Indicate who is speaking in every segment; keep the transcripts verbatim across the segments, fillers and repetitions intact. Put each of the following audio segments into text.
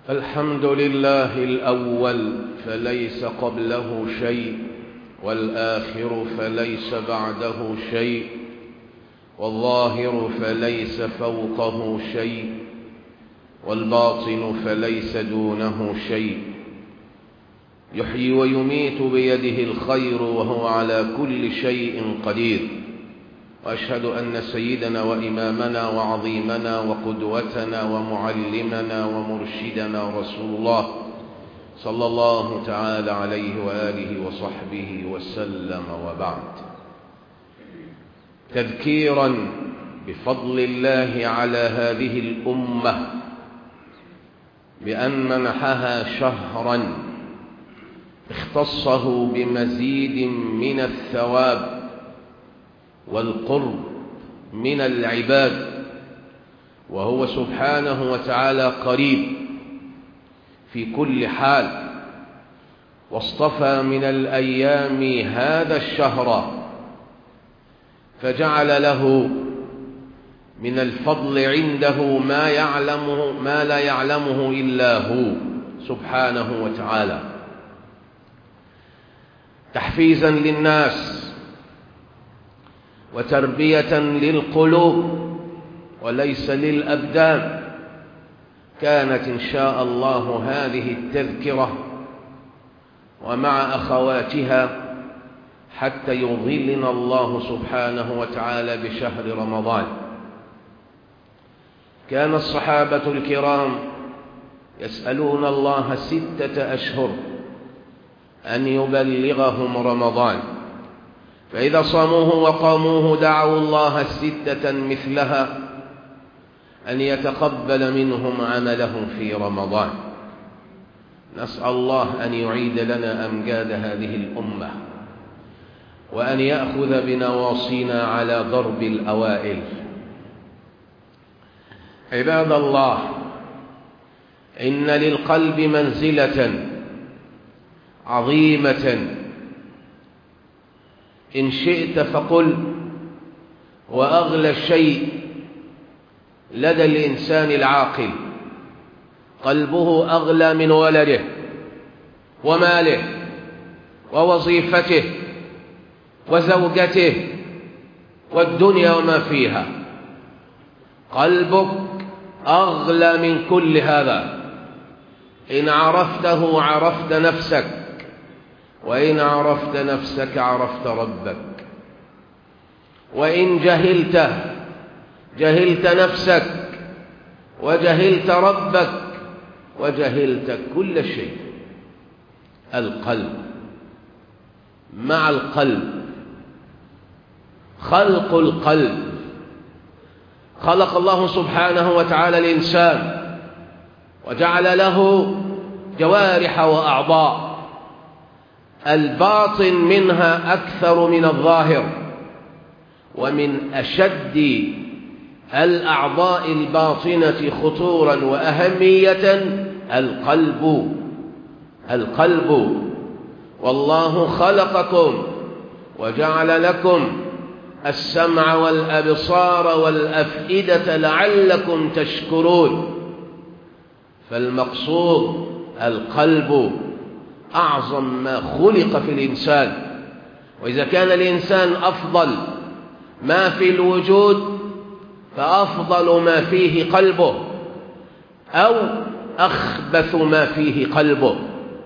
Speaker 1: الحمد لله الأول فليس قبله شيء، والآخر فليس بعده شيء، والظاهر فليس فوقه شيء، والباطن فليس دونه شيء. يحيي ويميت بيده الخير وهو على كل شيء قدير. وأشهد أن سيدنا وإمامنا وعظيمنا وقدوتنا ومعلمنا ومرشدنا رسول الله صلى الله تعالى عليه وآله وصحبه وسلم، وبعد. تذكيرا بفضل الله على هذه الأمة بأن منحها شهرا اختصه بمزيد من الثواب والقرب من العباد، وهو سبحانه وتعالى قريب في كل حال. واصطفى من الأيام هذا الشهر فجعل له من الفضل عنده ما يعلمه ما لا يعلمه إلا هو سبحانه وتعالى، تحفيزا للناس وتربية للقلوب وليس للأبدان. كانت إن شاء الله هذه التذكرة ومع أخواتها حتى يظلنا الله سبحانه وتعالى بشهر رمضان. كان الصحابة الكرام يسألون الله ستة أشهر أن يبلغهم رمضان، فإذا صاموه وقاموه دعوا الله ستة مثلها أن يتقبل منهم عملهم في رمضان. نسأل الله أن يعيد لنا أمجاد هذه الأمة، وأن يأخذ بنواصينا على ضرب الأوائل. عباد الله، إن للقلب منزلة عظيمة إن شئت فقل وأغلى شيء لدى الإنسان العاقل قلبه أغلى من ولده وماله ووظيفته وزوجته والدنيا وما فيها. قلبك أغلى من كل هذا. إن عرفته عرفت نفسك، وإن عرفت نفسك عرفت ربك. وإن جهلته جهلت نفسك وجهلت ربك وجهلت كل شيء. القلب، مع القلب خلق القلب. خلق الله سبحانه وتعالى الإنسان وجعل له جوارح وأعضاء، الباطن منها أكثر من الظاهر. ومن أشد الأعضاء الباطنة خطورا وأهمية القلب. القلب. والله خلقكم وجعل لكم السمع والأبصار والأفئدة لعلكم تشكرون. فالمقصود القلب أعظم ما خلق في الإنسان. وإذا كان الإنسان أفضل ما في الوجود فأفضل ما فيه قلبه، أو أخبث ما فيه قلبه.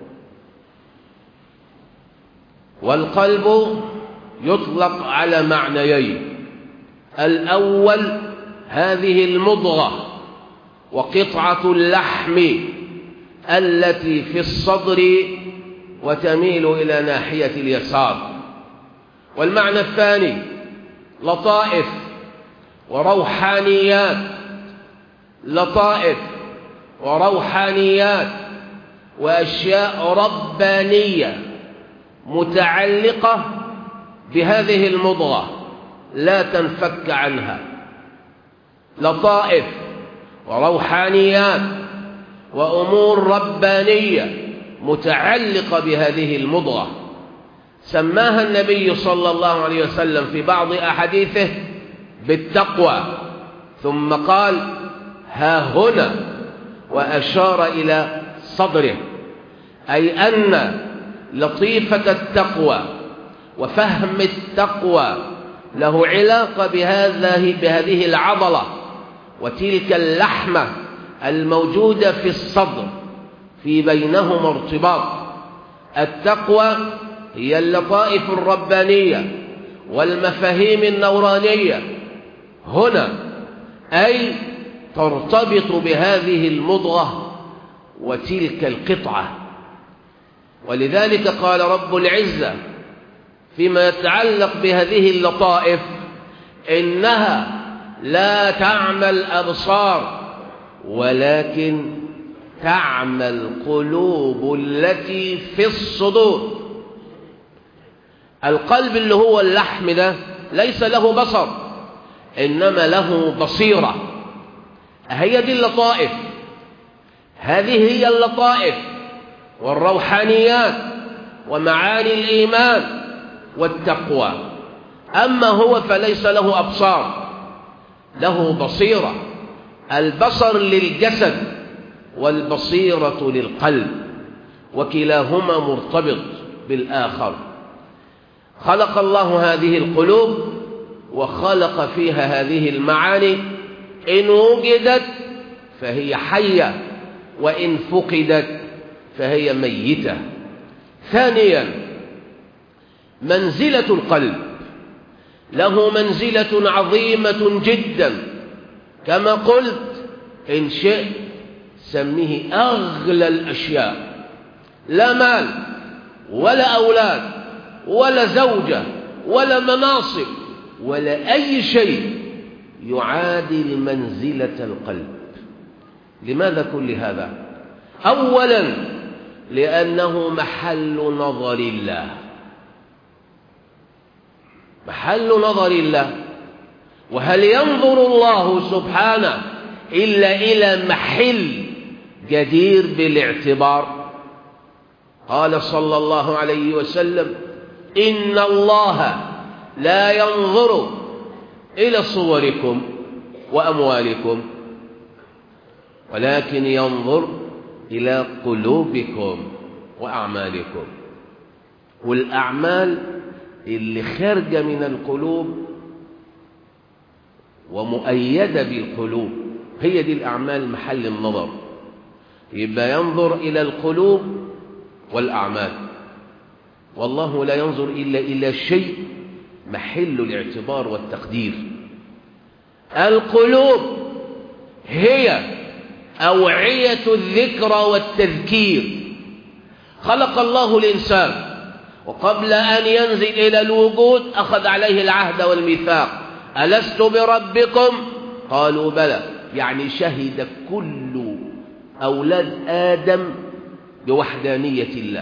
Speaker 1: والقلب يطلق على معنيين: الأول هذه المضغة وقطعة اللحم التي في الصدر وتميل إلى ناحية اليسار. والمعنى الثاني لطائف وروحانيات، لطائف وروحانيات وأشياء ربانية متعلقة بهذه المضغة لا تنفك عنها. لطائف وروحانيات وأمور ربانية متعلقة بهذه المضغة، سماها النبي صلى الله عليه وسلم في بعض أحاديثه بالتقوى، ثم قال: ها هنا وأشار إلى صدره، أي أن لطيفة التقوى وفهم التقوى له علاقة بهذه بهذه العضلة وتلك اللحمة الموجودة في الصدر، في بينهما ارتباط. التقوى هي اللطائف الربانية والمفاهيم النورانية هنا، أي ترتبط بهذه المضغة وتلك القطعة. ولذلك قال رب العزة فيما يتعلق بهذه اللطائف: إنها لا تعمى الأبصار ولكن تعمى القلوب التي في الصدور. القلب اللي هو اللحم ده ليس له بصر، إنما له بصيرة. هي دي اللطائف، هذه هي اللطائف والروحانيات ومعاني الإيمان والتقوى. أما هو فليس له أبصار، له بصيرة. البصر للجسد والبصيرة للقلب، وكلاهما مرتبط بالآخر. خلق الله هذه القلوب وخلق فيها هذه المعاني، إن وجدت فهي حية وإن فقدت فهي ميتة. ثانيا، منزلة القلب له منزلة عظيمة جدا، كما قلت إن شئت سميه أغلى الأشياء. لا مال ولا أولاد ولا زوجة ولا مناصب ولا أي شيء يعادل منزلة القلب. لماذا كل هذا؟ أولا لأنه محل نظر الله، محل نظر الله. وهل ينظر الله سبحانه إلا إلى محل جدير بالاعتبار؟ قال صلى الله عليه وسلم: إن الله لا ينظر إلى صوركم وأموالكم ولكن ينظر إلى قلوبكم وأعمالكم. والأعمال اللي خارجة من القلوب ومؤيدة بالقلوب هي دي الأعمال محل النظر. يبقى ينظر إلى القلوب والأعمال، والله لا ينظر إلا إلى شيء محل الاعتبار والتقدير. القلوب هي أوعية الذكرى والتذكير. خلق الله الإنسان وقبل أن ينزل إلى الوجود أخذ عليه العهد والميثاق: ألست بربكم؟ قالوا بلى. يعني شهد كل أولاد آدم بوحدانية الله.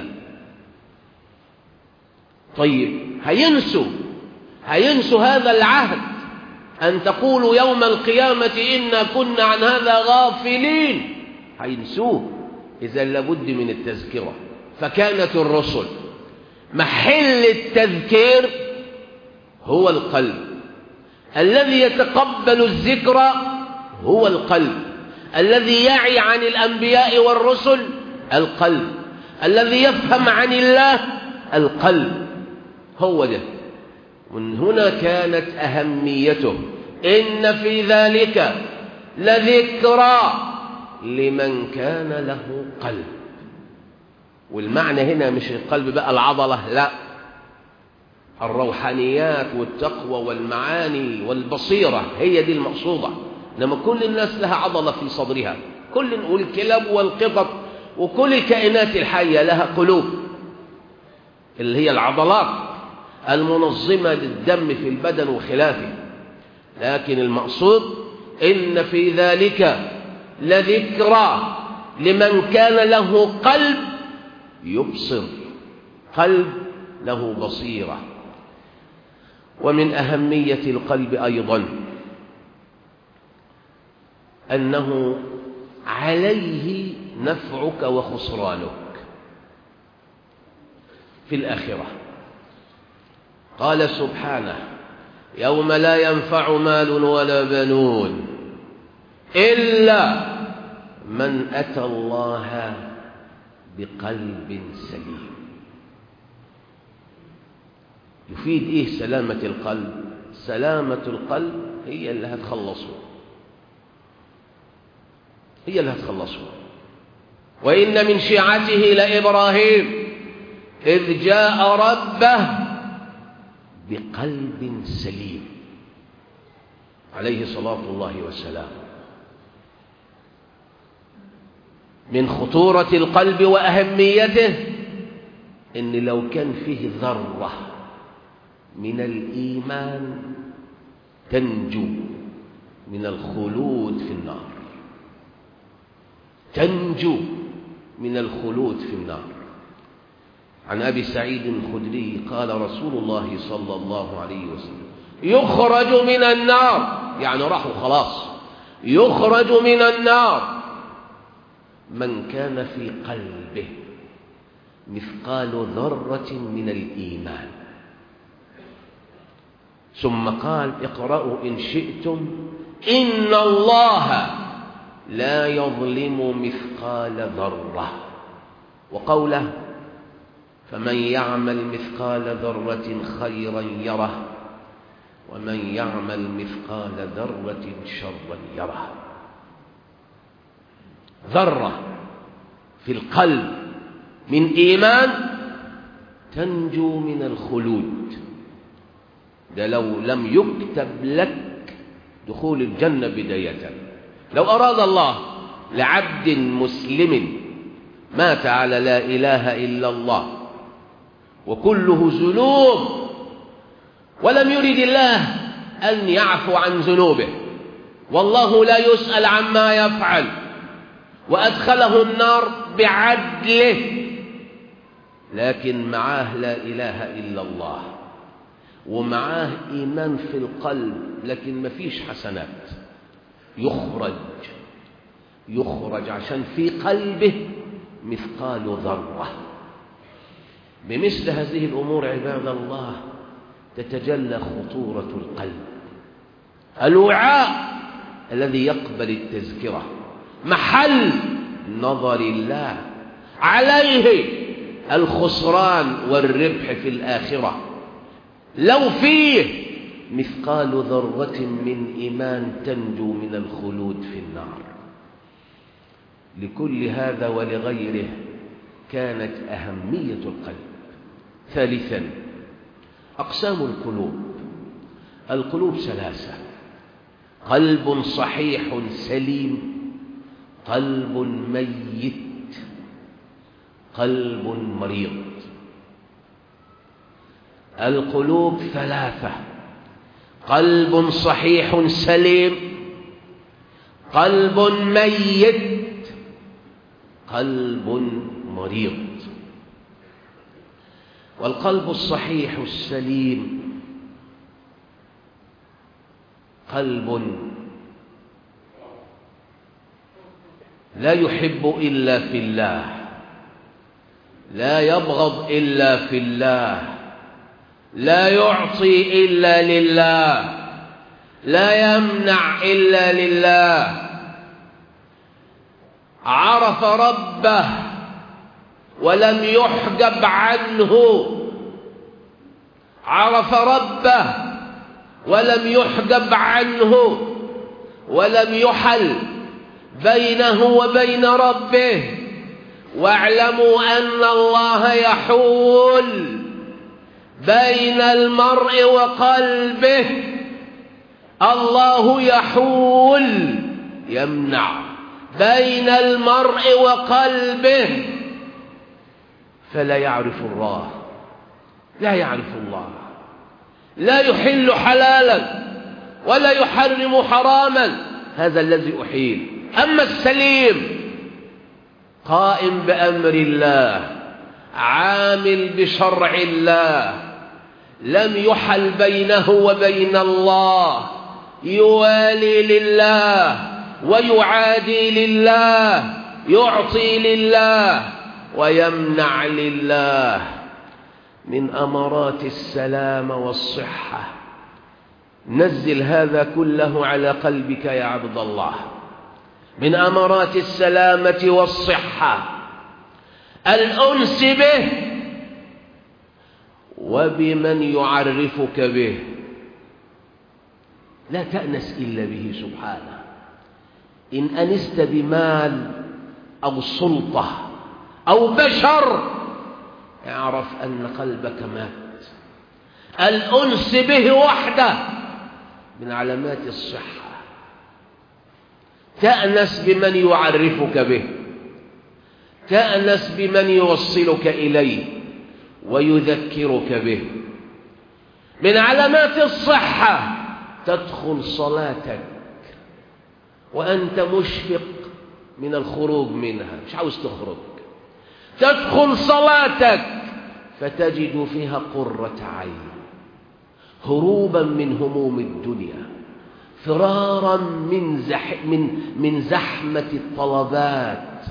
Speaker 1: طيب هينسوا هينسوا هذا العهد؟ أن تقولوا يوم القيامة إنا كنا عن هذا غافلين، هينسوه. إذا لابد من التذكرة. فكانت الرسل محل التذكير هو القلب. الذي يتقبل الذكرى هو القلب. الذي يعي عن الأنبياء والرسل القلب. الذي يفهم عن الله القلب. هو ده. من هنا كانت أهميته. إن في ذلك لذكرى لمن كان له قلب. والمعنى هنا مش القلب بقى العضلة، لا، الروحانيات والتقوى والمعاني والبصيرة هي دي المقصودة. إنما كل الناس لها عضلة في صدرها، كل والكلاب والقطط وكل الكائنات الحية لها قلوب، اللي هي العضلات المنظمة للدم في البدن وخلافه. لكن المقصود إن في ذلك لذكرى لمن كان له قلب يبصر، قلب له بصيرة. ومن أهمية القلب أيضا أنه عليه نفعك وخسرانك في الآخرة. قال سبحانه: يوم لا ينفع مال ولا بنون إلا من أتى الله بقلب سليم. يفيد إيه سلامة القلب؟ سلامة القلب هي اللي هتخلصه، هي اللي هتخلصه. وإن من شيعته لإبراهيم إذ جاء ربه بقلب سليم عليه صلاة الله والسلام. من خطورة القلب وأهميته إن لو كان فيه ذرة من الإيمان تنجو من الخلود في النار، تنجو من الخلود في النار. عن أبي سعيد الخدري قال رسول الله صلى الله عليه وسلم يخرج من النار، يعني راحوا خلاص، يخرج من النار من كان في قلبه مثقال ذرة من الإيمان. ثم قال اقرأوا إن شئتم إن الله لا يظلم مثقال ذرة. وقوله فمن يعمل مثقال ذرة خيرا يره ومن يعمل مثقال ذرة شرا يره. ذرة في القلب من إيمان تنجو من الخلود. ده لو لم يكتب لك دخول الجنة بداية. لو أراد الله لعبد مسلم مات على لا إله إلا الله وكله ذنوب ولم يرد الله أن يعفو عن ذنوبه، والله لا يسأل عما يفعل، وأدخله النار بعدله، لكن معاه لا إله إلا الله ومعاه إيمان في القلب لكن ما فيش حسنات، يخرج يخرج عشان في قلبه مثقال ذرة. بمثل هذه الأمور عباد الله تتجلى خطورة القلب، الوعاء الذي يقبل التذكرة، محل نظر الله، عليه الخسران والربح في الآخرة. لو فيه مثقال ذرة من إيمان تنجو من الخلود في النار. لكل هذا ولغيره كانت أهمية القلب. ثالثا أقسام القلوب. القلوب ثلاثة: قلب صحيح سليم، قلب ميت، قلب مريض. القلوب ثلاثة: قلب صحيح سليم، قلب ميت، قلب مريض. والقلب الصحيح السليم قلب لا يحب إلا في الله، لا يبغض إلا في الله، لا يعطي إلا لله، لا يمنع إلا لله. عرف ربه ولم يحجب عنه، عرف ربه ولم يحجب عنه، ولم يحل بينه وبين ربه. واعلموا أن الله يحول بين المرء وقلبه، الله يحول يمنع بين المرء وقلبه، فلا يعرف الله، لا يعرف الله، لا يحل حلالا ولا يحرم حراما، هذا الذي أحيل. أما السليم قائم بأمر الله، عامل بشرع الله، لم يحل بينه وبين الله، يوالي لله ويعادي لله، يعطي لله ويمنع لله. من أمارات السلامة والصحة. نزل هذا كله على قلبك يا عبد الله، من أمارات السلامة والصحة الأنس به وبمن يعرفك به. لا تأنس إلا به سبحانه. إن أنست بمال أو سلطة أو بشر اعرف أن قلبك مات. الأنس به وحده من علامات الصحة. تأنس بمن يعرفك به، تأنس بمن يوصلك إليه ويذكرك به. من علامات الصحة تدخل صلاتك وأنت مشفق من الخروج منها، مش عاوز تخرج. تدخل صلاتك فتجد فيها قرة عين، هروبا من هموم الدنيا، فرارا من زح من من زحمة الطلبات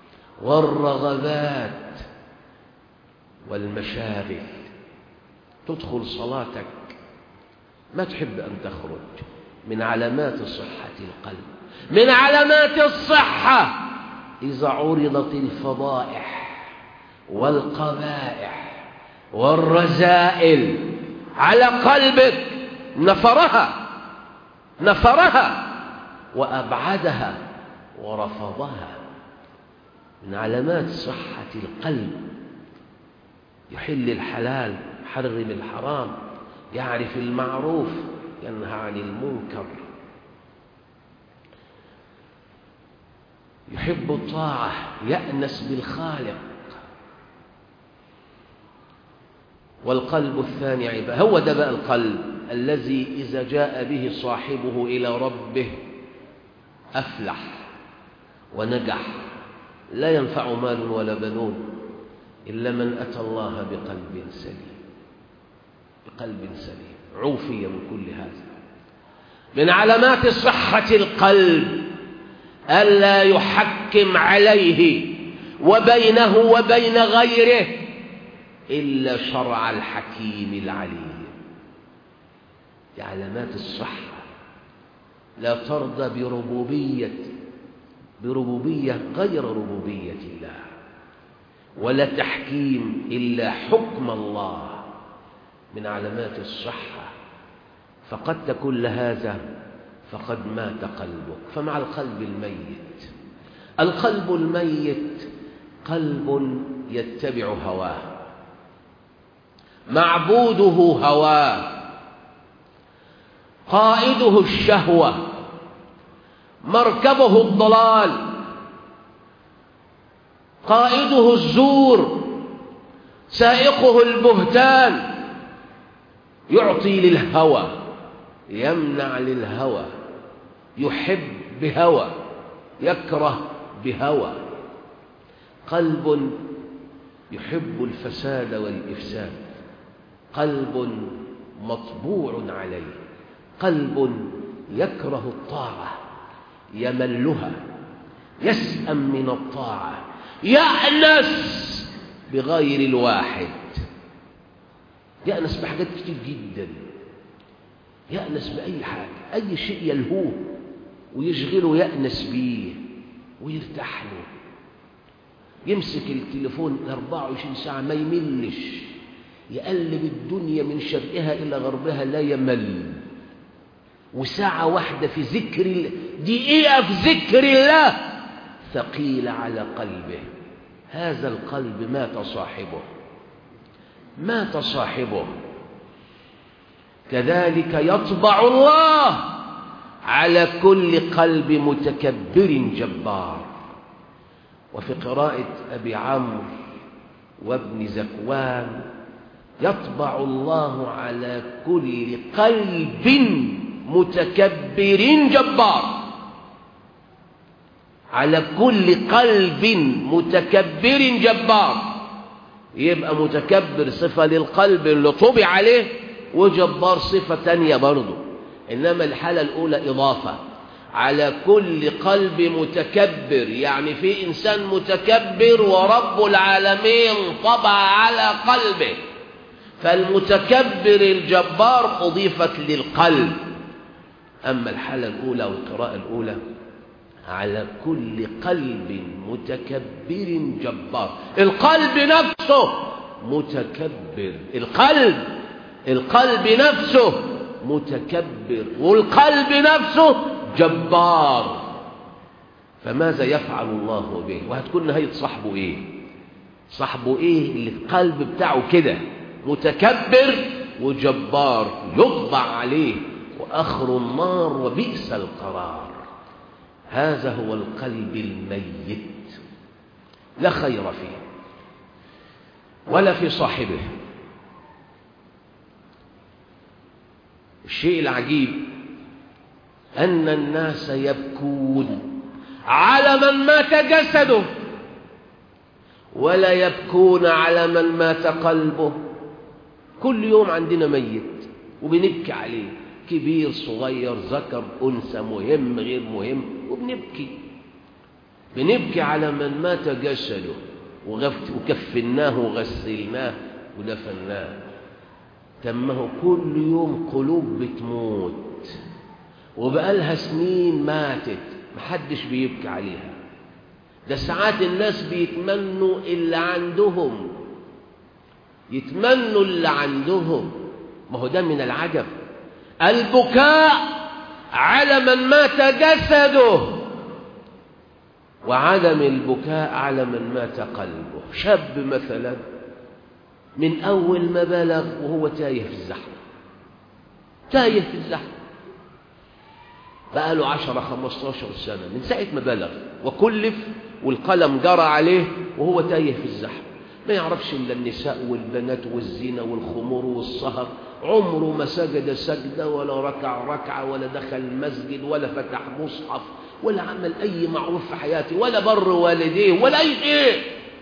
Speaker 1: والرغبات والمشاغل. تدخل صلاتك ما تحب أن تخرج. من علامات صحة القلب. من علامات الصحة إذا عرضت الفضائح والقبائح والرذائل على قلبك نفرها نفرها وأبعدها ورفضها. من علامات صحة القلب يحل الحلال، يحرم الحرام، يعرف المعروف، ينهى عن المنكر، يحب الطاعة، يأنس بالخالق. والقلب الثاني عبادة. هو ده بقى القلب الذي إذا جاء به صاحبه إلى ربه أفلح ونجح. لا ينفع مال ولا بنون إلا من أتى الله بقلب سليم، بقلب سليم عوفي من كل هذا. من علامات صحة القلب ألا يحكم عليه وبينه وبين غيره إلا شرع الحكيم العليم. دي علامات الصحة. لا ترضى بربوبية بربوبية غير ربوبية الله، ولا تحكيم إلا حكم الله. من علامات الصحة. فقدت كل هذا فقد مات قلبك. فمع القلب الميت. القلب الميت قلب يتبع هواه، معبوده هواه، قائده الشهوة، مركبه الضلال، قائده الزور، سائقه البهتان. يعطي للهوى، يمنع للهوى، يحب بهوى، يكره بهوى. قلب يحب الفساد والإفساد، قلب مطبوع عليه، قلب يكره الطاعة، يملها، يسأم من الطاعة، يأنس بغير الواحد. يأنس بحاجات كتير جدا. يأنس بأي حاجة، أي شيء يلهوه ويشغله يأنس بيه ويرتاح له. يمسك التليفون أربعة وعشرين ساعة ما يملش، يقلب الدنيا من شرقها إلى غربها لا يمل. وساعة واحدة في ذكر الله، دقيقة في ذكر الله ثقيلة على قلبه. هذا القلب مات صاحبه، مات صاحبه. كذلك يطبع الله على كل قلب متكبر جبار. وفي قراءة أبي عمرو وابن زكوان يطبع الله على كل قلب متكبر جبار، على كل قلب متكبر جبار. يبقى متكبر صفة للقلب اللي طبع عليه، وجبار صفة تانية برضه. إنما الحالة الأولى إضافة على كل قلب متكبر، يعني في إنسان متكبر ورب العالمين طبع على قلبه، فالمتكبر الجبار أضيفت للقلب. أما الحالة الأولى والقراءة الأولى على كل قلب متكبر جبار. القلب نفسه متكبر، القلب القلب نفسه متكبر، والقلب نفسه جبار. فماذا يفعل الله به؟ وهتكون نهاية صاحبه ايه؟ صاحبه ايه اللي القلب بتاعه كده متكبر وجبار؟ يطبع عليه وآخر النار وبئس القرار. هذا هو القلب الميت، لا خير فيه ولا في صاحبه. الشيء العجيب أن الناس يبكون على من مات جسده ولا يبكون على من مات قلبه. كل يوم عندنا ميت وبنبكي عليه، كبير صغير ذكر أنثى، مهم غير مهم، وبنبكي بنبكي على من مات جسده وكفناه وغسلناه ودفناه. تمه كل يوم قلوب بتموت وبقالها سنين ماتت محدش بيبكي عليها. ده ساعات الناس بيتمنوا اللي عندهم، يتمنوا اللي عندهم. ما هو ده من العجب، البكاء على من مات جسده وعدم البكاء على من مات قلبه. شاب مثلا من أول ما بلغ وهو تايه في الزحمة، تايه في الزحمة، بقى له عشرة خمستاشر سنة من ساعة ما بلغ وكلف والقلم جرى عليه وهو تايه في الزحمة، ما يعرفش إلا النساء والبنات والزنا والخمور والسهر. عمره ما سجد سجدة ولا ركع ركعة ولا دخل مسجد ولا فتح مصحف ولا عمل أي معروف في حياته ولا بر والديه ولا أي شيء.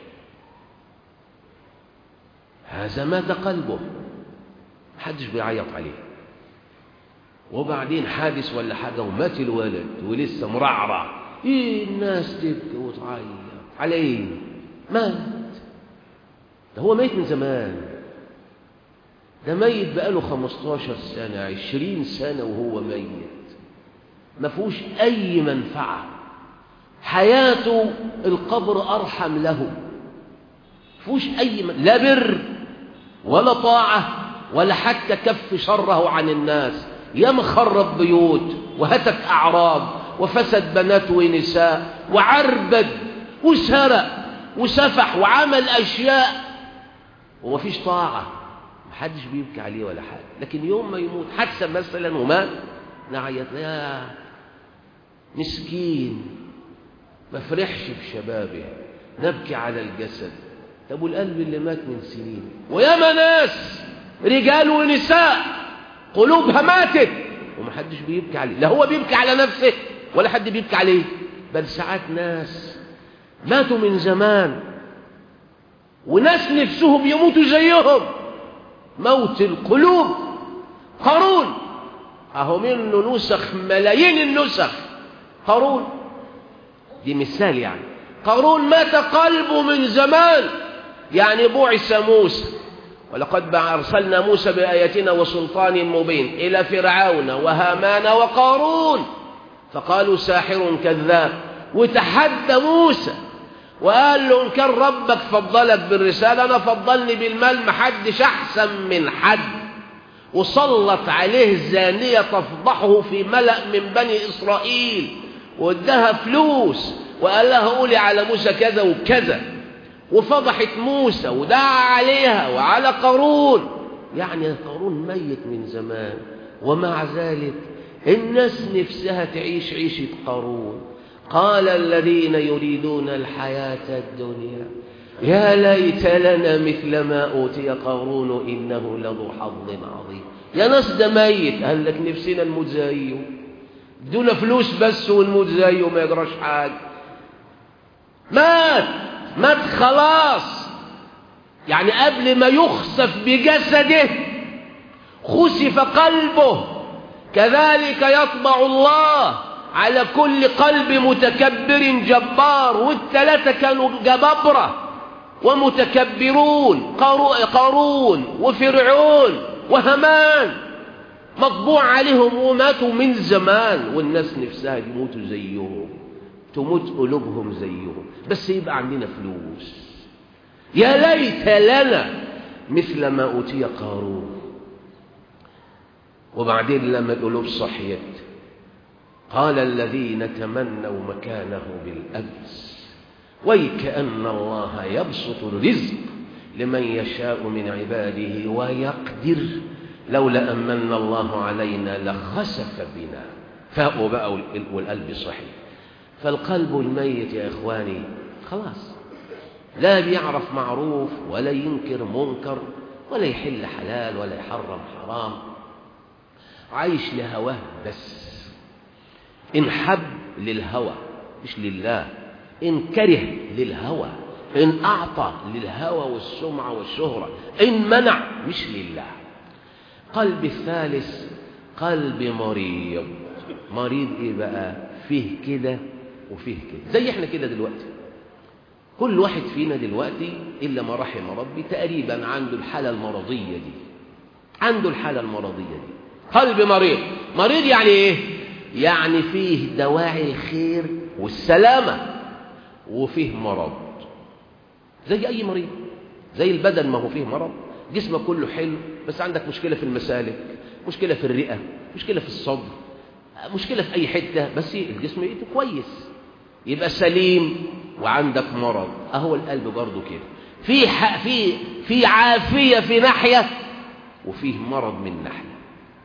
Speaker 1: هذا مات قلبه، محدش بيعيط عليه. وبعدين حادث ولا حاجة ومات الولد ولسه مرعرع، إيه الناس تبكي وتعيط عليه؟ مات. ده هو ميت من زمان، ده ميت بقاله خمستاشر سنة عشرين سنة وهو ميت، ما فيهوش أي منفعة. حياته القبر أرحم له، ما فيهوش أي من... لا بر ولا طاعة ولا حتى كف شره عن الناس. يا مخرب بيوت وهتك أعراض وفسد بنات ونساء وعربد وسرق وسفح وعمل أشياء وما فيش طاعة، محدش بيبكي عليه ولا حاجة. لكن يوم ما يموت حادثة مثلا ومات نعيط يا مسكين ما فرحش بشبابه، نبكي على الجسد. طب والقلب اللي مات من سنين؟ وياما ناس رجال ونساء قلوبها ماتت ومحدش بيبكي عليه، لا هو بيبكي على نفسه ولا حد بيبكي عليه. بل ساعات ناس ماتوا من زمان وناس نفسهم يموتوا زيهم. موت القلوب. قارون اهو منه نسخ ملايين النسخ. قارون دي مثال، يعني قارون مات قلبه من زمان، يعني بعث موسى ولقد أرسلنا موسى بآياتنا وسلطان مبين إلى فرعون وهامان وقارون فقالوا ساحر كذاب، وتحدى موسى وقال له إن كان ربك فضلك بالرسالة أنا فضلني بالمال، محدش أحسن من حد. وسلط عليه الزانية تفضحه في ملأ من بني إسرائيل وادها فلوس وقال لها قولي على موسى كذا وكذا، وفضحت موسى ودعا عليها وعلى قارون. يعني قارون ميت من زمان ومع ذلك الناس نفسها تعيش عيشة قارون. قال الذين يريدون الحياة الدنيا يا ليت لنا مثل ما أوتي قارون إنه لذو حظ عظيم. يا ناس ده ميت، قال لك نفسنا نموت زيه، بدون فلوس بس ونموت زيه ما يجراش حاجة. مات مات خلاص، يعني قبل ما يخسف بجسده خسف قلبه. كذلك يطبع الله على كل قلب متكبر جبار. والثلاثة كانوا جبابرة ومتكبرون، قارون وفرعون وهامان، مطبوع عليهم وماتوا من زمان والناس نفسها يموتوا زيهم. تموت قلوبهم زيهم، بس يبقى عندنا فلوس. يا ليت لنا مثل ما أوتي قارون. وبعدين لما القلوب صحيت قال الذين تمنوا مكانه بالأمس ويكأن الله يبسط الرزق لمن يشاء من عباده ويقدر لولا أمن الله علينا لخسف بنا. فاقوا بقى والقلب صحي. فالقلب الميت يا إخواني خلاص لا بيعرف معروف ولا ينكر منكر ولا يحل حلال ولا يحرم حرام، عايش لهواه بس. إن حب للهوى مش لله، إن كره للهوى، إن أعطى للهوى والسمعة والشهرة، إن منع مش لله. قلب الثالث قلب مريض. مريض إيه بقى؟ فيه كده وفيه كده، زي إحنا كده دلوقتي. كل واحد فينا دلوقتي إلا ما رحم ربي تقريبا عنده الحالة المرضية دي، عنده الحالة المرضية دي. قلب مريض. مريض يعني إيه؟ يعني فيه دواعي الخير والسلامة وفيه مرض، زي أي مريض. زي البدن ما هو فيه مرض، جسمك كله حلو بس عندك مشكلة في المسالك، مشكلة في الرئة، مشكلة في الصدر، مشكلة في أي حتة، بس الجسم يبقى كويس يبقى سليم وعندك مرض. أهو القلب برضو كده، في في في عافية في ناحية وفيه مرض من ناحية،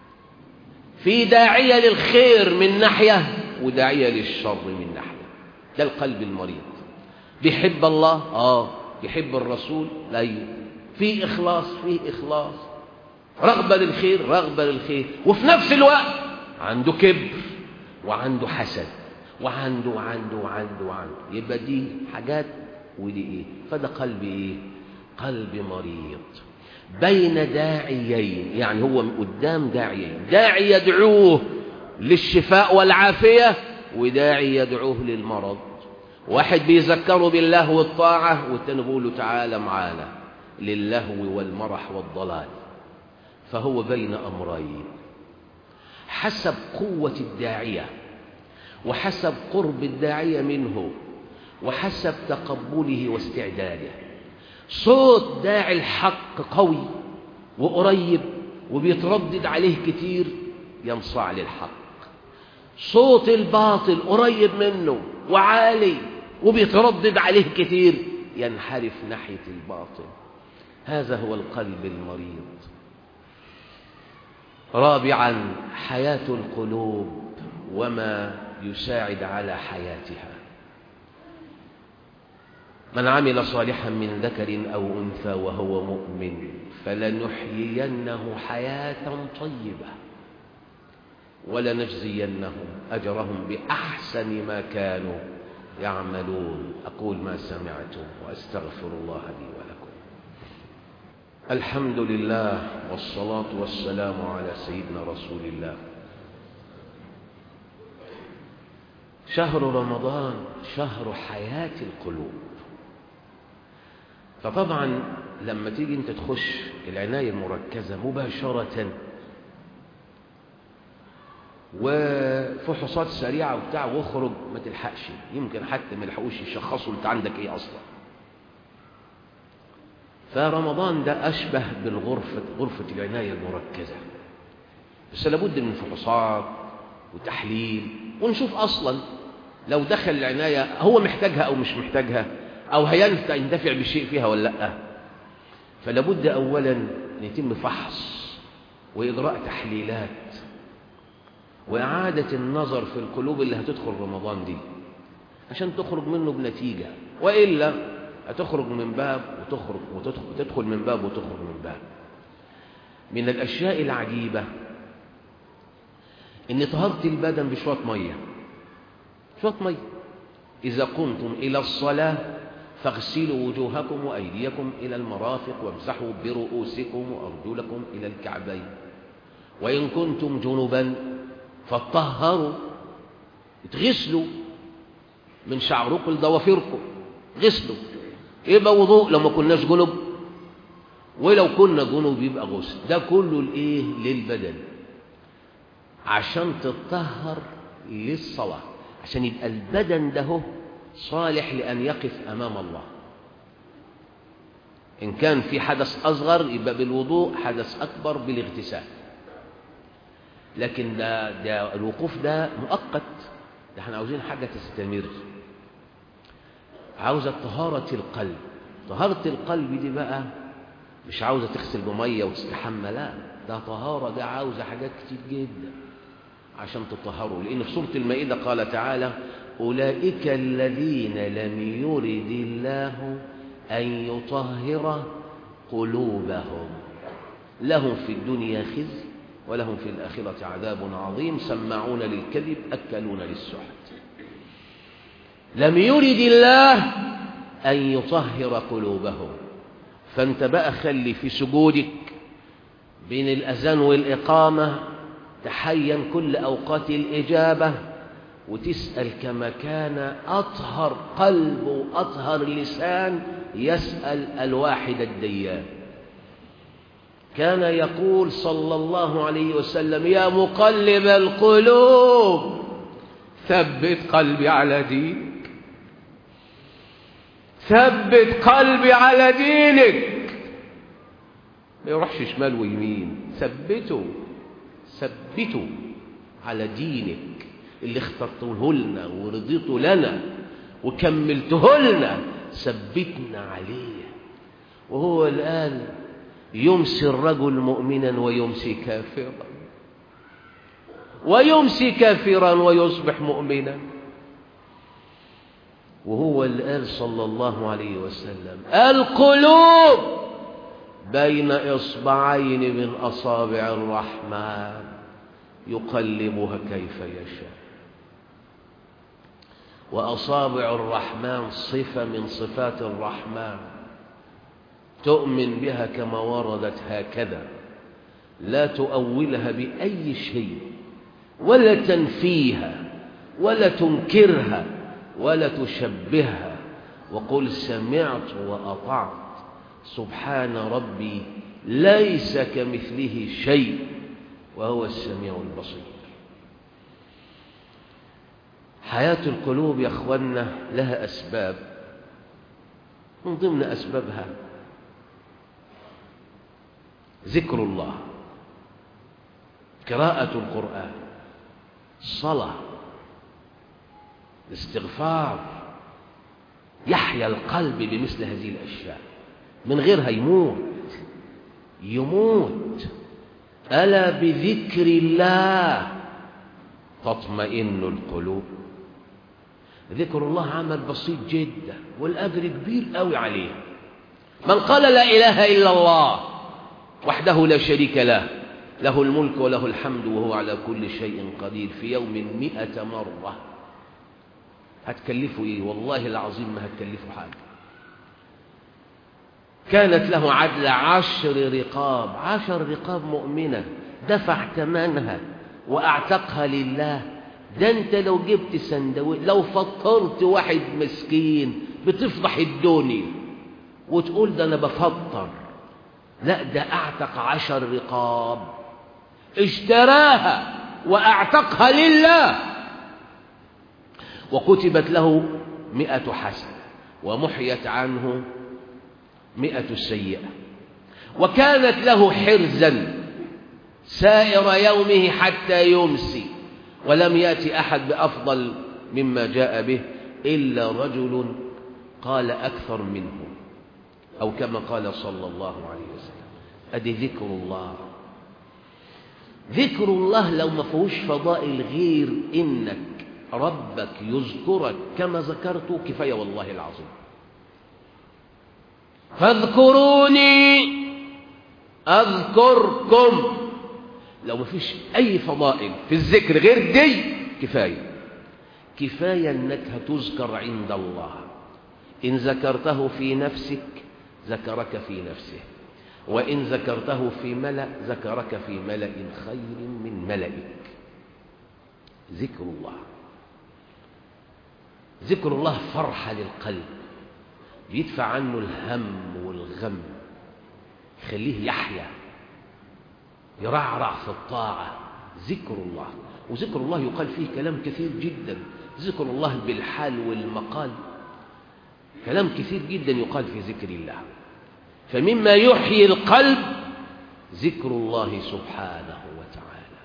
Speaker 1: في داعية للخير من ناحية وداعية للشر من ناحية. ده القلب المريض. بيحب الله آه، بيحب الرسول لا، في إخلاص، في إخلاص، رغبة للخير، رغبة للخير، وفي نفس الوقت عنده كبر وعنده حسد وعنده وعنده وعنده وعنده. يبقى دي حاجات ودي إيه؟ فده قلب إيه؟ قلب مريض بين داعيين، يعني هو قدام داعيين، داعي يدعوه للشفاء والعافية وداعي يدعوه للمرض. واحد بيذكره بالله والطاعة والتاني بيقول له تعالى معانا للهو والمرح والضلال. فهو بين أمرين حسب قوة الداعية وحسب قرب الداعية منه وحسب تقبله واستعداده. صوت داعي الحق قوي وقريب وبيتردد عليه كتير ينصاع للحق. صوت الباطل قريب منه وعالي وبيتردد عليه كتير ينحرف ناحية الباطل. هذا هو القلب المريض. رابعا حياة القلوب وما يساعد على حياتها. من عمل صالحا من ذكر أو أنثى وهو مؤمن فلنحيينه حياة طيبة ولنجزينهم أجرهم بأحسن ما كانوا يعملون. أقول ما سمعتم وأستغفر الله لي ولكم. الحمد لله والصلاة والسلام على سيدنا رسول الله. شهر رمضان شهر حياة القلوب. فطبعا لما تيجي انت تخش العناية المركزة مباشرة وفحوصات سريعة وبتاع واخرج ما تلحقش، يمكن حتى ما يلحقوش يشخصوا انت عندك ايه اصلا. فرمضان ده اشبه بالغرفة، غرفة العناية المركزة، بس لابد من فحوصات وتحليل ونشوف اصلا لو دخل العناية هو محتاجها او مش محتاجها او هينتفع بشيء فيها ولا لا. فلابد اولا ان يتم فحص واجراء تحليلات واعادة النظر في القلوب اللي هتدخل رمضان دي عشان تخرج منه بنتيجة، والا هتخرج من باب وتخرج وتدخل, وتدخل من باب وتخرج من باب. من الاشياء العجيبة ان طهارة البدن بشوية مية، شوية مية. اذا قمتم الى الصلاة فاغسلوا وجوهكم وأيديكم إلى المرافق وامسحوا برؤوسكم وأرجلكم إلى الكعبين وإن كنتم جنبا فطهروا، اتغسلوا من شعركم لضوافركم، غسلوا. يبقى وضوء لو ما كناش جنب، ولو كنا جنب يبقى غسل. ده كله الايه؟ للبدن عشان تتطهر للصلاة. عشان يبقى البدن ده صالح لأن يقف أمام الله. إن كان في حدث أصغر يبقى بالوضوء، حدث أكبر بالاغتسال. لكن ده, ده الوقوف ده مؤقت، ده احنا عاوزين حاجة تستمر، عاوزة طهارة القلب. طهارة القلب دي بقى مش عاوزة تغسل بمية وتستحمى، لا، ده طهارة، ده عاوزة حاجات كتير جدا عشان تطهروا. لأن في سورة المائدة قال تعالى: أولئك الذين لم يرد الله أن يطهر قلوبهم لهم في الدنيا خزي ولهم في الآخرة عذاب عظيم سماعون للكذب أكلون للسحت. لم يرد الله أن يطهر قلوبهم. فأنت بقى خلي في سجودك بين الأذان والإقامة تحين كل أوقات الإجابة وتسأل كما كان أطهر قلب وأطهر لسان يسأل الواحد الديان. كان يقول صلى الله عليه وسلم: يا مقلب القلوب ثبت قلبي على دينك، ثبت قلبي على دينك. ما يروحش شمال ويمين، ثبته ثبته على دينك اللي اخترته لنا ورضيته لنا وكملته لنا، ثبتنا عليه. وهو الآن يمسي الرجل مؤمنا ويمسي كافرا، ويمسي كافرا ويصبح مؤمنا. وهو الآن صلى الله عليه وسلم: القلوب بين إصبعين من أصابع الرحمن يقلبها كيف يشاء. وأصابع الرحمن صفة من صفات الرحمن، تؤمن بها كما وردت هكذا، لا تؤولها بأي شيء ولا تنفيها ولا تنكرها ولا تشبهها. وقل سمعت وأطعت سبحان ربي ليس كمثله شيء وهو السميع البصير. حياة القلوب يا أخوانا لها أسباب، من ضمن أسبابها ذكر الله، قراءة القرآن، الصلاة، الاستغفار. يحيا القلب بمثل هذه الأشياء، من غيرها يموت يموت. ألا بذكر الله تطمئن القلوب. ذكر الله عمل بسيط جدا والأجر كبير قوي عليه. من قال لا إله إلا الله وحده لا شريك له، له الملك وله الحمد وهو على كل شيء قدير، في يوم مئة مرة، هتكلفه إيه؟ والله العظيم ما هتكلفه حاجة. كانت له عدل عشر رقاب، عشر رقاب مؤمنة، دفع ثمنها وأعتقها لله. ده أنت لو جبت سندويش، لو فطرت واحد مسكين بتفضح الدنيا وتقول ده أنا بفطر، لا، ده أعتق عشر رقاب، اشتراها وأعتقها لله، وكتبت له مئة حسنة ومحيت عنه مئة سيئة. وكانت له حرزا سائر يومه حتى يمسي، ولم يأتي أحد بأفضل مما جاء به إلا رجل قال أكثر منه، أو كما قال صلى الله عليه وسلم. أدي ذكر الله. ذكر الله لو ما فيهوش فضائل غير إنك ربك يذكرك كما ذكرته كفاية والله العظيم. فاذكروني أذكركم. لو ما فيش أي فضائل في الذكر غير دي كفاية. كفاية أنك هتذكر عند الله. إن ذكرته في نفسك ذكرك في نفسه، وإن ذكرته في ملأ ذكرك في ملأ خير من ملئك. ذكر الله، ذكر الله فرحة للقلب، بيدفع عنه الهم والغم، يخليه يحيا يرعرع في الطاعة. ذكر الله. وذكر الله يقال فيه كلام كثير جدا. ذكر الله بالحال والمقال، كلام كثير جدا يقال في ذكر الله. فمما يحيي القلب ذكر الله سبحانه وتعالى.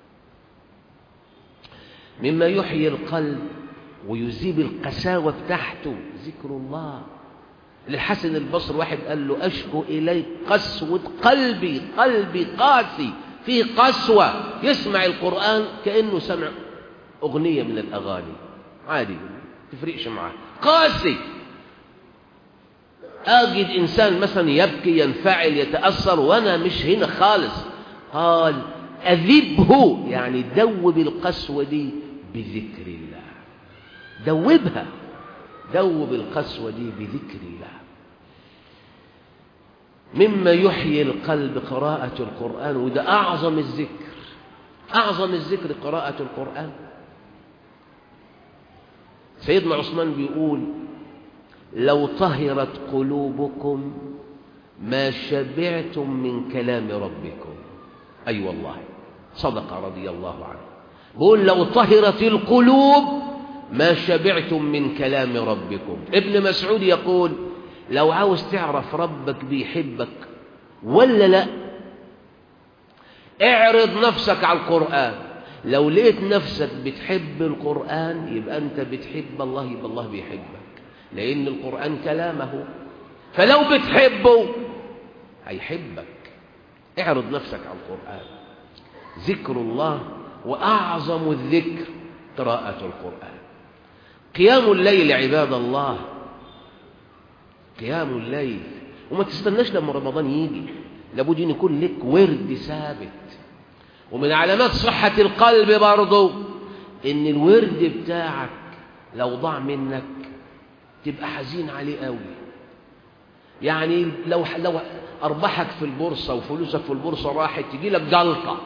Speaker 1: مما يحيي القلب ويذيب القساوة بتاعته ذكر الله. للحسن البصري واحد قال له أشكو إليك قسوة قلبي، قلبي قاسي فيه قسوة، يسمع القرآن كأنه سمع أغنية من الأغاني عادي تفرقش معاه، قاسي. أجد إنسان مثلا يبكي ينفعل يتأثر وأنا مش هنا خالص. قال أذبه، يعني دوب القسوة دي بذكر الله، دوبها، دوب القسوة دي بذكر الله. مما يحيي القلب قراءة القرآن، وده أعظم الذكر، أعظم الذكر قراءة القرآن. سيدنا عثمان بيقول لو طهرت قلوبكم ما شبعتم من كلام ربكم. أي أيوة والله صدق رضي الله عنه، بيقول لو طهرت القلوب ما شبعتم من كلام ربكم. ابن مسعود يقول لو عاوز تعرف ربك بيحبك ولا لا، اعرض نفسك على القرآن. لو لقيت نفسك بتحب القرآن يبقى أنت بتحب الله، يبقى الله بيحبك، لأن القرآن كلامه. فلو بتحبه هيحبك. اعرض نفسك على القرآن. ذكر الله، وأعظم الذكر قراءة القرآن. قيام الليل عباد الله، قيام الليل. وما تستناش لما رمضان يجي، لابد أن يكون لك ورد ثابت. ومن علامات صحة القلب برضو إن الورد بتاعك لو ضاع منك تبقى حزين عليه قوي. يعني لو لو أرباحك في البورصة وفلوسك في البورصة راحت تجي لك جلطة،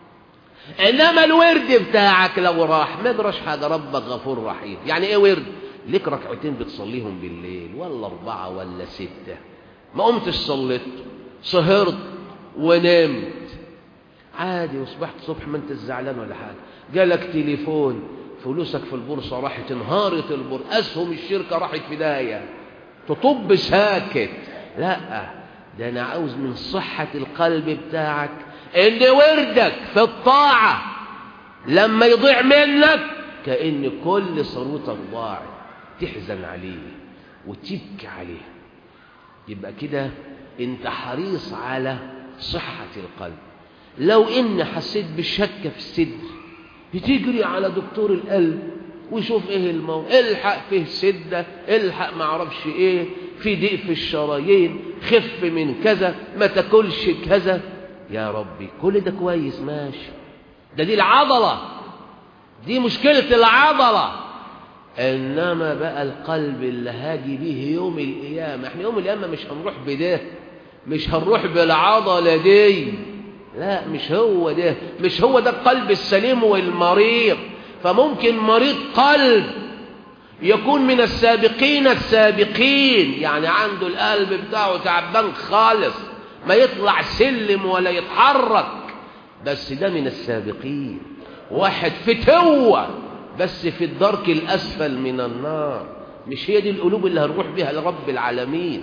Speaker 1: إنما الورد بتاعك لو راح ما يجراش حاجة، ربك غفور رحيم. يعني إيه ورد؟ ليك ركعتين بتصليهم بالليل ولا أربعة ولا ستة، ما قمتش صليت، سهرت ونمت عادي، وصبحت الصبح ما انت زعلان ولا حاجة، جالك تليفون فلوسك في البورصة راحت، انهارت البورصة، أسهم الشركة راحت في داهية، تطب ساكت. لا، ده أنا عاوز من صحة القلب بتاعك إن وردك في الطاعة لما يضيع منك كأن كل ثروتك ضاعت، تحزن عليه وتبكي عليه. يبقى كده انت حريص على صحة القلب. لو ان حسيت بالشك في الصدر بتجري على دكتور القلب ويشوف ايه الموضوع، الحق فيه سدة، الحق ما اعرفش ايه، في ضيق في الشرايين، خف من كذا، ما تاكلش كذا. يا ربي كل ده كويس ماشي، ده دي العضلة، دي مشكلة العضلة. إنما بقى القلب اللي هاجي به يوم القيامة، احنا يوم القيامة مش هنروح بده، مش هنروح بالعضلة دي، لا مش هو ده، مش هو ده القلب السليم والمريض. فممكن مريض قلب يكون من السابقين السابقين، يعني عنده القلب بتاعه تعبان خالص، ما يطلع سلم ولا يتحرك، بس ده من السابقين. واحد فتوة بس في الدرك الأسفل من النار. مش هي دي القلوب اللي هنروح بها لرب العالمين.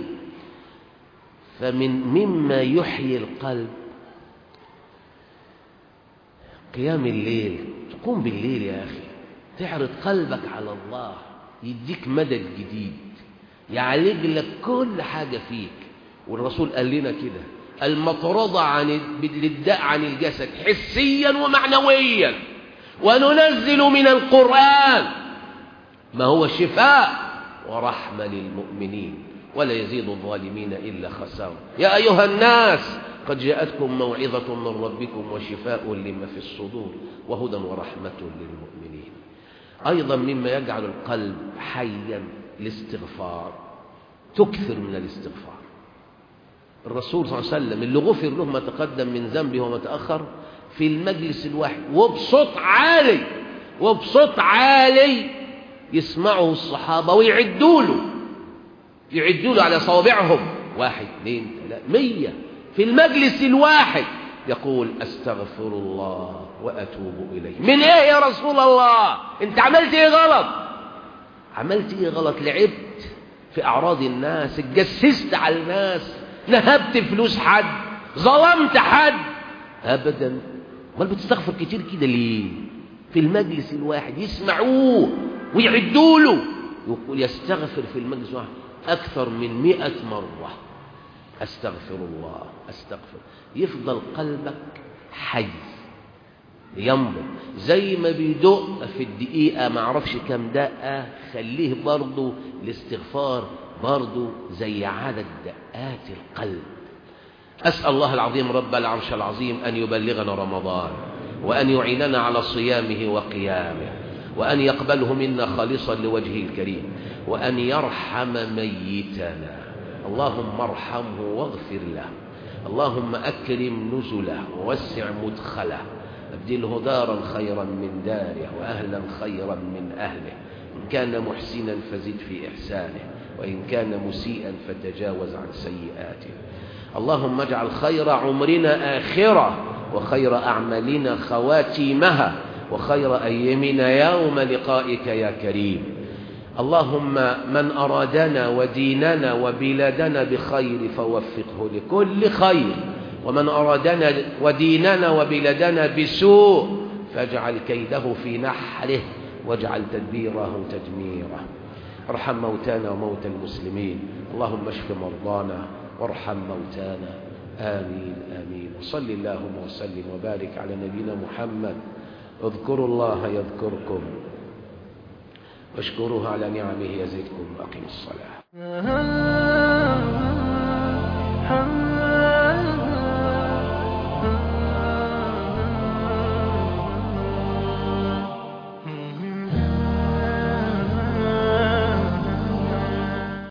Speaker 1: فمن مما يحيي القلب قيام الليل. تقوم بالليل يا أخي، تعرض قلبك على الله، يديك مدد جديد، يعالج لك كل حاجة فيك. والرسول قال لنا كده المطردة عن للداء عن الجسد حسيا ومعنويا، وننزل من القرآن ما هو شفاء ورحمة للمؤمنين ولا يزيد الظالمين إلا خسارة. يا أيها الناس قد جاءتكم موعظة من ربكم وشفاء لما في الصدور وهدى ورحمة للمؤمنين. أيضا مما يجعل القلب حيا الاستغفار، تكثر من الاستغفار. الرسول صلى الله عليه وسلم اللي غفر له ما تقدم من ذنبه وما تأخر في المجلس الواحد وبصوت عالي، وبصوت عالي يسمعه الصحابة ويعدوا له، يعدوا له على صوابعهم، واحد اثنين ثلاثة مية في المجلس الواحد، يقول أستغفر الله وأتوب إليه. من إيه يا رسول الله؟ أنت عملت إيه غلط؟ عملت إيه غلط؟ لعبت في أعراض الناس، اتجسست على الناس، نهبت فلوس حد، ظلمت حد؟ أبدا. امال بتستغفر كتير كده ليه؟ في المجلس الواحد يسمعوه ويعدوا له، يقول يستغفر في المجلس الواحد أكثر من مئة مرة. أستغفر الله أستغفر، يفضل قلبك حي ينبض زي ما بيدق في الدقيقة ما عرفش كم دقة، خليه برضو الاستغفار برضو زي عدد دقات القلب. أسأل الله العظيم رب العرش العظيم أن يبلغنا رمضان، وأن يعيننا على صيامه وقيامه، وأن يقبله منا خالصا لوجهه الكريم، وأن يرحم ميتنا. اللهم ارحمه واغفر له، اللهم أكرم نزله ووسع مدخله، أبدله دارا خيرا من داره وأهلا خيرا من أهله. إن كان محسنا فزد في إحسانه، وإن كان مسيئا فتجاوز عن سيئاته. اللهم اجعل خير عمرنا آخرة، وخير أعمالنا خواتيمها، وخير أيامنا يوم لقائك يا كريم. اللهم من أرادنا وديننا وبلادنا بخير فوفقه لكل خير، ومن أرادنا وديننا وبلادنا بسوء فاجعل كيده في نحره، واجعل تدبيره تدميره. ارحم موتانا وموتى المسلمين، اللهم اشف مرضانا وارحم موتانا. آمين آمين. وصل اللهم وسلم وبارك على نبينا محمد. اذكروا الله يذكركم، واشكروه على نعمه يزدكم. أقم الصلاة.